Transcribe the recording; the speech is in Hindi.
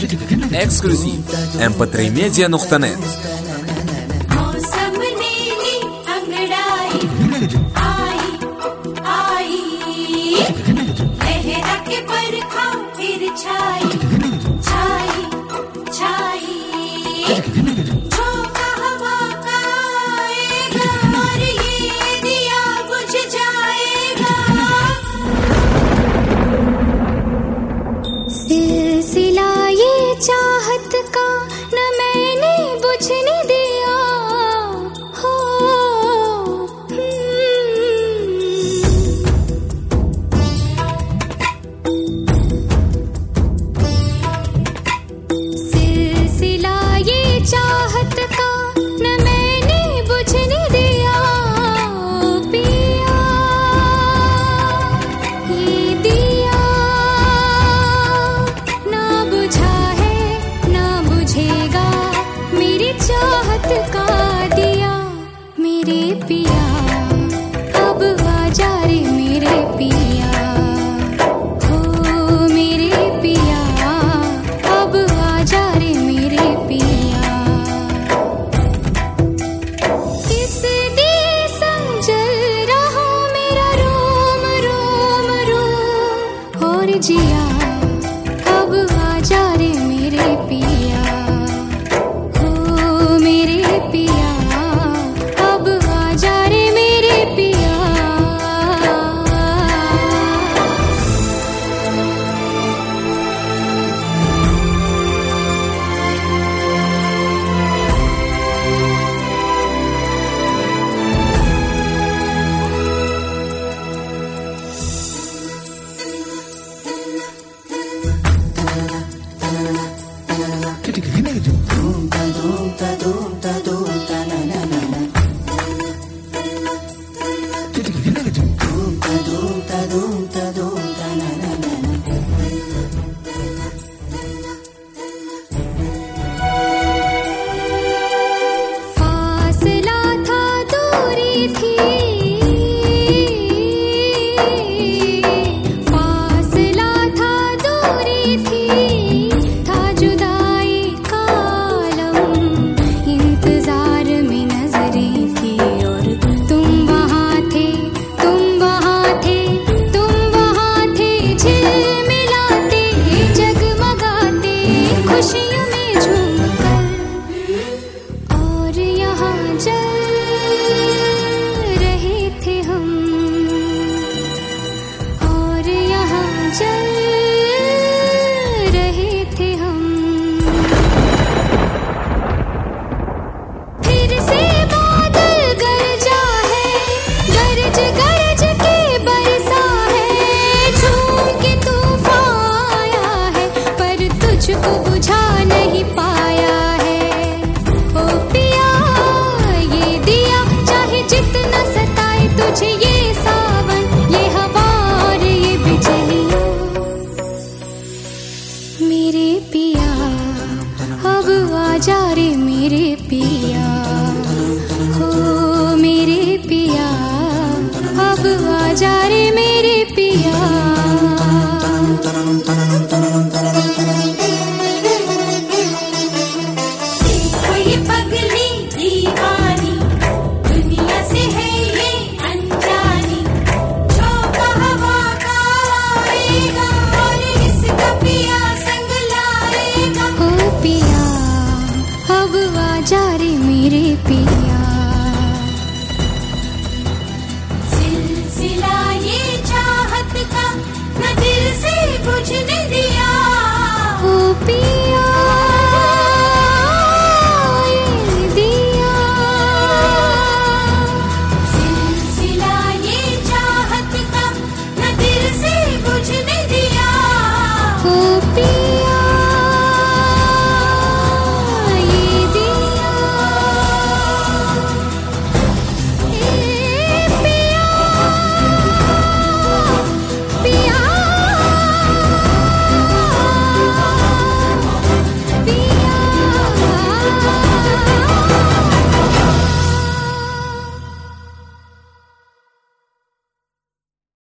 Эксклюзив. mp3media.net. सिलसिला ये चाहत का न मैंने बुझने दिया हो। सिलसिला ये चाहत का न मैंने बुझने दिया पिया, ये दिया ना बुझा है ना बुझेगा मेरी चाहत का दिया। मेरे पिया अब आजा रे मेरे पिया, हो मेरे पिया अब आजा रे मेरे पिया। किस दिए संजल रहा मेरा रोम रोम रोम, और जिया अब आजा रे मेरे पिया, हो मेरे पिया अब आजा रे मेरे पिया। फासला था दूरी थी, फासला था दूरी थी, था जुदाई का आलम, इंतजार में नजरें थी और तुम वहाँ थे, तुम वहाँ थे, तुम वहाँ थे, झिलमिलाते जगमगाते खुशियों में झूमकर, और यहाँ जल रहे थे हम, और यहाँ जल रहे थे हम। फिर से बादल गरजा है, गरज गरज के बरसा है, झूम के तूफान आया है पर तुझको बुझा नहीं पाया है। ओ पिया ये दिया चाहे जितना सताए तुझे ये सावन, ये हवा और ये बिजलियाँ, मेरे पिया अब आजा रे मेरे पिया, हो मेरे पिया अब आजा रे मेरे पिया। देखो ये पगली दीवानी, दुनिया से है ये अनजानी, झोंका हवा का आएगा और इसका पिया संग लाएगा। हो पिया अब आजा रे मेरे पिया।